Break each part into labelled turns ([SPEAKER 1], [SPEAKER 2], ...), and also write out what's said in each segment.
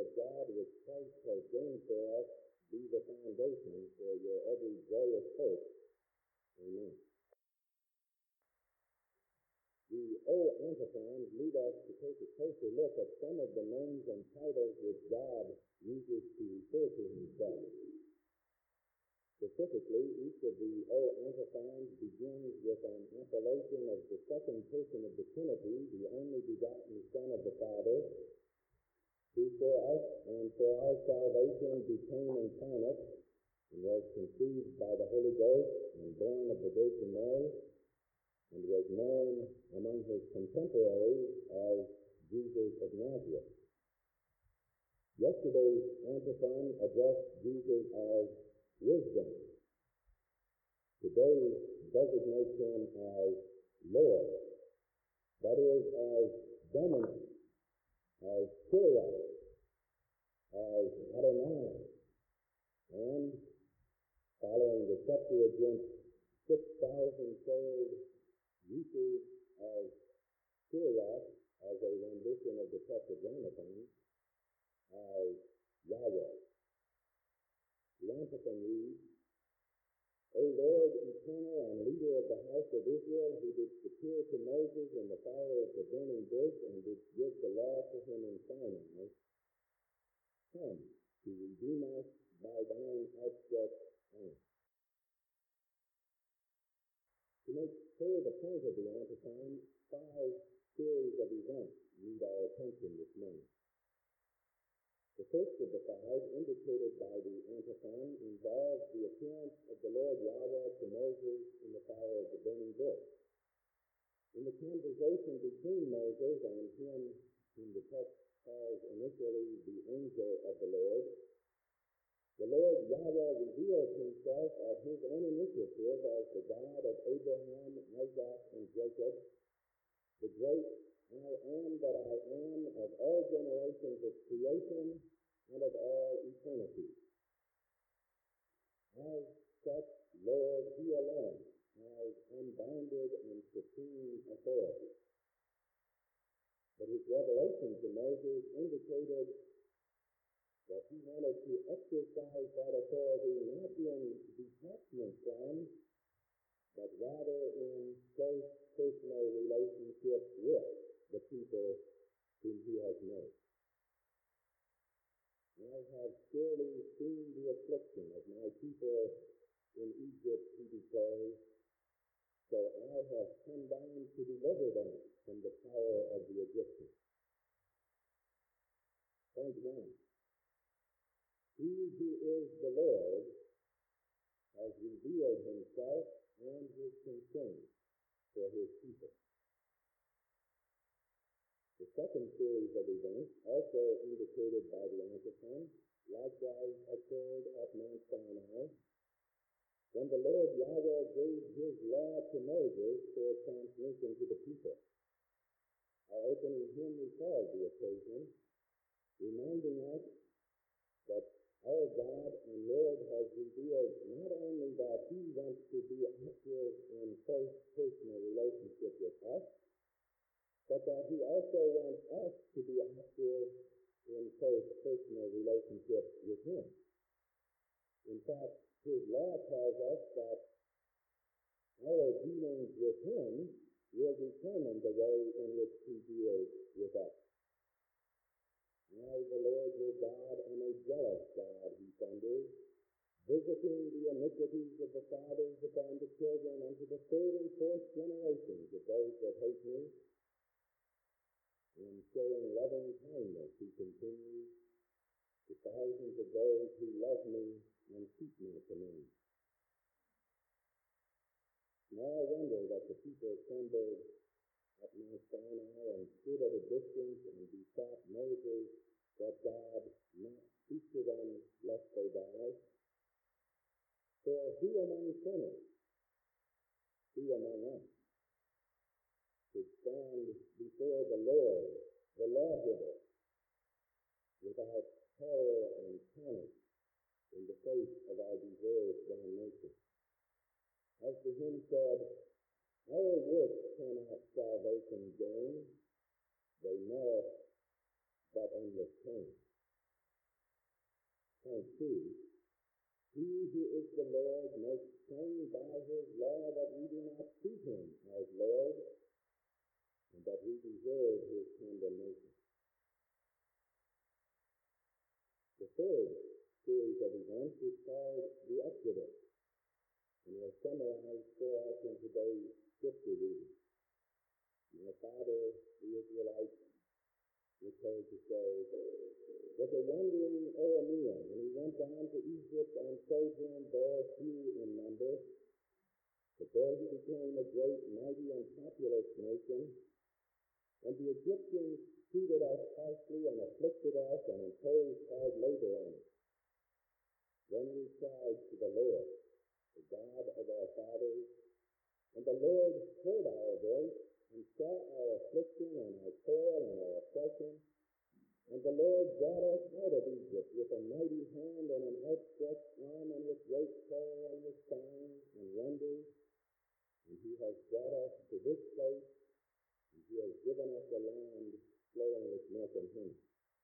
[SPEAKER 1] of God which Christ has gained for us be the foundation for your every joyous hope. Amen. The O antiphons lead us to take a closer look at some of the names and titles which God uses to refer to himself. Specifically, each of the O antiphons begins with an appellation of the second person of the Trinity, the only begotten Son of the Father, who for us and for our salvation became incarnate and was conceived by the Holy Ghost and born of the Virgin Mary, and was known among his contemporaries as Jesus of Nazareth. Yesterday's antiphon addressed Jesus as wisdom. Today designates him as Lord, that is, as dominant, as Kyrios, as Adonai, and following the Septuagint 6,000-fold usage of Kyrios as a rendition of the Tetragrammaton as Yahweh. The antiphon reads, O Lord, eternal and leader of the house of Israel, who didst appear to Moses in the fire of the burning bush and didst give the law to him in Sinai, come to redeem us by thine outstretched arm. To make clear the point of the antiphon, 5 series of events need our attention this morning. The first of the 5, indicated by the antiphon, involves the appearance of the Lord Yahweh to Moses in the fire of the burning bush. In the conversation between Moses and him, whom the text calls initially the angel of the Lord Yahweh reveals himself at his own initiative as the God of Abraham, Isaac, and Jacob, the great I am that I am of all generations of creation and of all eternity. As such, Lord, he alone has unbounded and supreme authority. But his revelation to Moses indicated that he wanted to exercise that authority not in detachment from, but rather in close personal relationship with the people whom he has made. I have surely seen the affliction of my people in Egypt, he declares, so I have come down to deliver them from the power of the Egyptians. Point 1. He who is the Lord has revealed himself and his concern for his people. The second series of events, also indicated by the antiphon, likewise occurred at Mount Sinai, when the Lord Yahweh gave his law to Moses for transmission to the people. Our opening hymn recalls the occasion, reminding us that our God and Lord has revealed not only that he wants to be active in close personal relationship with us, but that he also wants us to be active in close personal relationship with him. In fact, his law tells us that our dealings with him will determine the way in which he deals with us. I, the Lord your God, am a jealous God, he thunders, visiting the iniquities of the fathers upon the children unto the third and fourth generations of those that hate me, and showing loving kindness, he continues, to thousands of those who love me and keep my commands. Small wonder that the people assembled at Mount Sinai and stood at a distance and besought Moses that God not speak to them lest they die. For who among sinners, who among us, should stand before the Lord, the lawgiver, without terror and panic in the face of our deserved damnation? As the hymn said, our works cannot salvation gain, they merit but endless pain. point 2, he who is the Lord makes plain by his law that we do not treat him as Lord, and that we deserve his condemnation. The third series of events is called the Exodus, and was summarized for us in today's scripture reading. My father, the Israelites, was told to say, was a wandering Aramean, and he went down to Egypt and sojourned there few in number. But there he became a great, mighty, and populous nation. And the Egyptians treated us harshly and afflicted us and imposed hard labor on us. Then we cried to the Lord, the God of our fathers, and the Lord heard our voice and saw our affliction and our toil and our oppression. And the Lord brought us out of Egypt with a mighty hand and an outstretched arm and with great power and with signs and wonders. And he has brought us to this place, and he has given us a land flowing with milk and honey.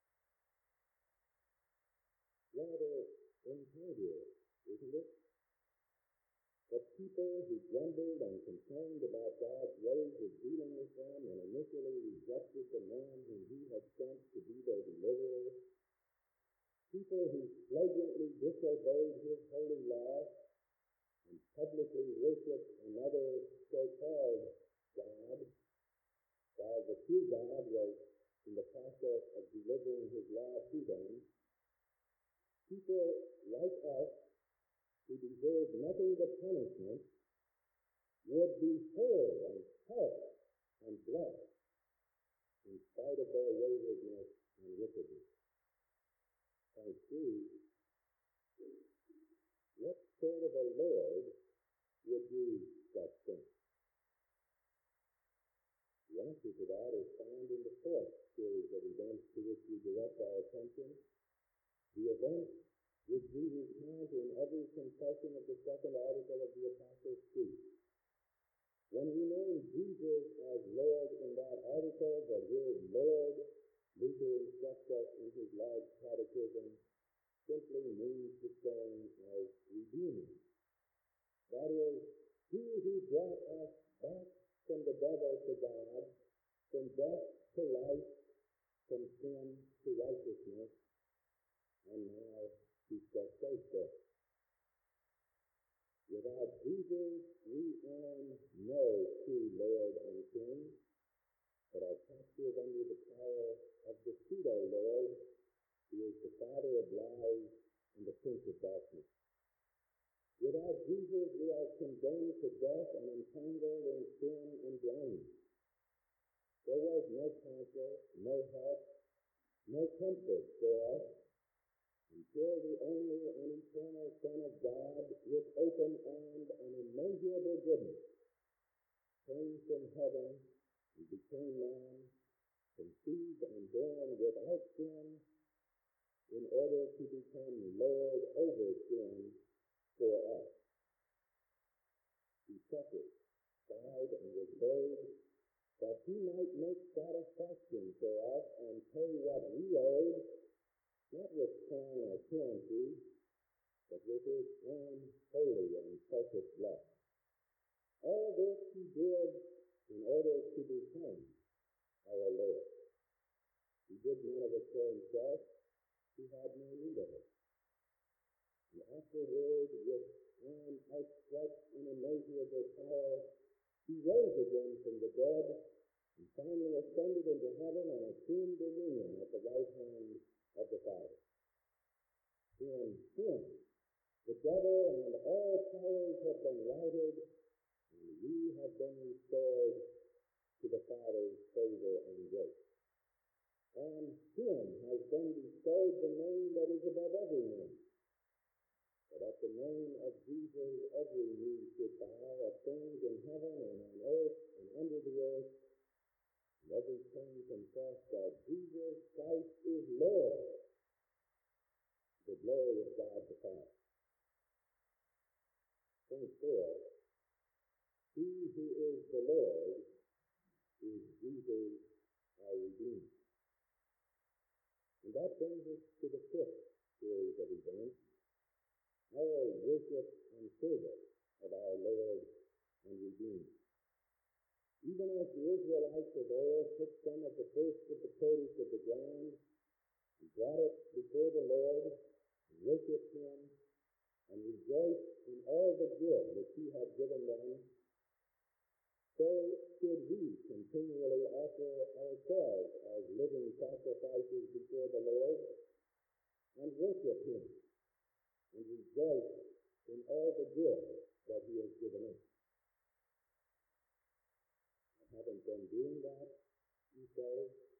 [SPEAKER 1] Rather incongruous, isn't it? That people who grumbled and complained about God's ways of dealing with them and initially rejected the man whom he had sent to be their deliverer, people who flagrantly disobeyed his holy law and publicly worshiped another so-called God, while the true God was in the process of delivering his law to them, people like us who deserved nothing but punishment would be heard and helped and blessed in spite of their waywardness and wickedness. Point 3, what sort of a Lord would do such things? The answer to that is found in the fourth series of events to which we direct our attention, the events which we recount in every confession of the second article of the Apostles' Creed. When we name Jesus as Lord in that article, the word Lord, Luther instructs us in his large catechism, simply means the same as Redeemer. That is, he who brought us back from the devil to God, from death to life, from sin to righteousness, and now keeps us safe there. Without Jesus, we own no true Lord and King, but are captured under the power of the pseudo-Lord, who is the father of lies and the prince of darkness. Without Jesus, we are condemned to death and entangled in sin and blindness. There was no counsel, no help, no comfort for us until the only and eternal Son of God, with open arms and immeasurable goodness, came from heaven and became man, conceived and born without sin, in order to become Lord over sin for us. He suffered, died, and was buried, that he might make satisfaction for us and pay what we owed, not with coin or currency, but with his own holy and precious blood. All this he did in order to become our Lord. He did none of it for himself. He had no need of it. And afterward, with arm outstretched in immeasurable power, he rose again from the dead and finally ascended into heaven and assumed dominion at the right hand of the Father. In him, the devil and all powers have been routed, and we have been restored to the Father's favor and grace. On him has been bestowed the name that is above every name, that at the name of Jesus every knee should bow of things in heaven and on earth and under the earth, and every tongue confess that Jesus Christ is Lord, to the glory of God the Father. Point 4, he who is the Lord is Jesus our Redeemer. And that brings us to the fifth series of events, our worship and service of our Lord and Redeemer. Even as the Israelites of old took some of the first of the produce of the ground and brought it before the Lord, and worshipped Him, and rejoiced in all the good which He had given them, so should we continually offer ourselves as living sacrifices before the Lord, and worship Him, and rejoice in all the good that He has given us. I haven't been doing that, you say?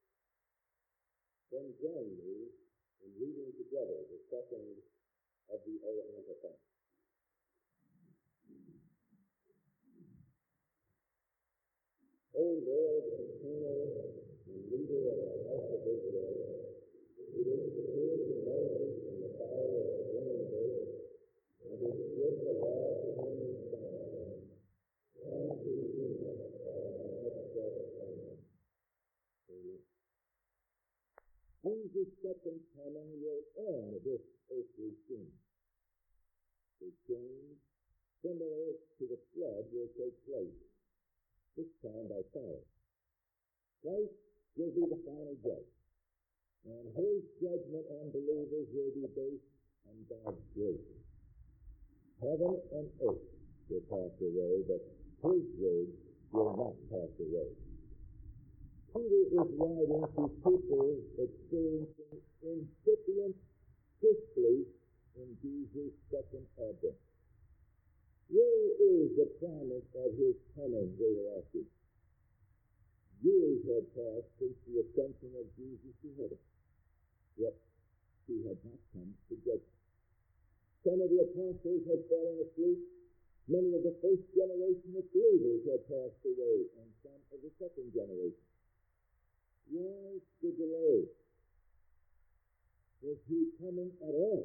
[SPEAKER 1] Then join me in reading together the second of the O Antiphon. O Lord, eternal and leader of the house of Israel, who did appear to Moses in the fire of the burning bush, and who gave the law to him in Sinai, come to redeem us by an express command. Amen. Jesus' second coming will end this earthly scene. The change similar to the flood will take place, this time by fire. Christ will be the final judge, and His judgment on believers will be based on God's grace. Heaven and earth will pass away, but His word will not pass away. Peter is writing to people experiencing incipient disbelief in Jesus' second advent. Where is the promise of His coming, they were asking. Years had passed since the ascension of Jesus to heaven, yet He had not come to judgment. Some of the apostles had fallen asleep. Many of the first generation of believers had passed away, and some of the second generation. Why the delay? Was He coming at all?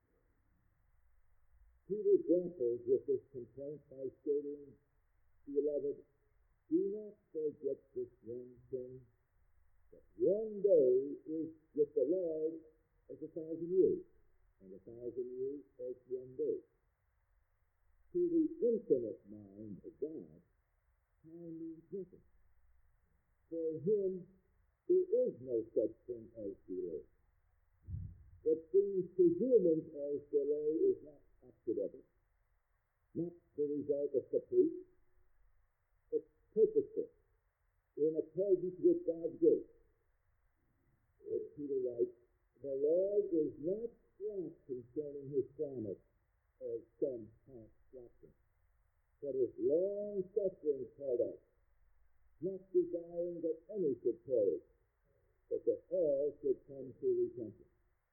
[SPEAKER 1] Peter grapples with this complaint by stating, Beloved, do not forget this one thing, that one day is with the Lord as 1,000 years, and 1,000 years as one day. To the infinite mind of God, time means nothing. For Him, there is no such thing as delay. What seems to humans as delay is not accidental, not the result of caprice, but purposeful, in accordance with God's grace. As Peter writes, the Lord is not slack concerning His promise, as some count slackness, but is long-suffering toward us, not desiring that any should perish, but that all should come to repentance.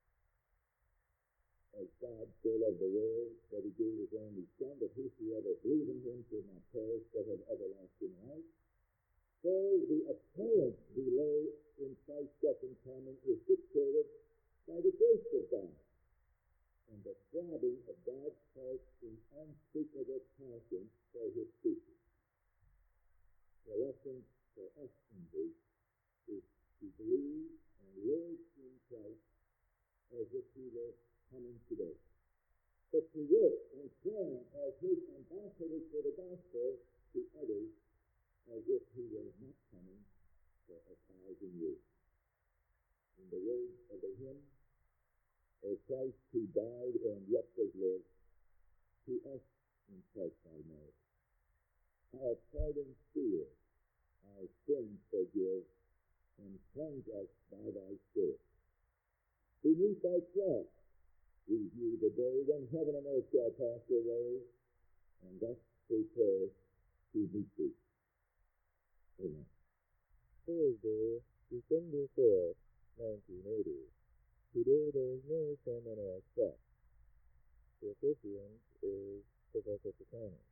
[SPEAKER 1] As God so loved the world that He gave His only Son, that whosoever believes in Him should not perish but have everlasting life. So the apparent delay in Christ's second coming is dictated by the grace of God and the throbbing of God's heart in unspeakable passion for His people. The lesson for us in this is to believe and live in Christ as if He were coming today, but to work and plan as His ambassadors for the gospel to others as if He were not coming for 1,000 years. In the words of the hymn, O Christ who died and yet does live, to us in Christ I know. Our pardon fear, our sins forgive, and cleanse us by Thy Spirit. Beneath Thy cross, we view the day when heaven and earth shall pass away, and thus prepare to meet Thee. Amen. Thursday, December 4th, 1980. Today there is no sermon as such. The officiant is Professor Picani.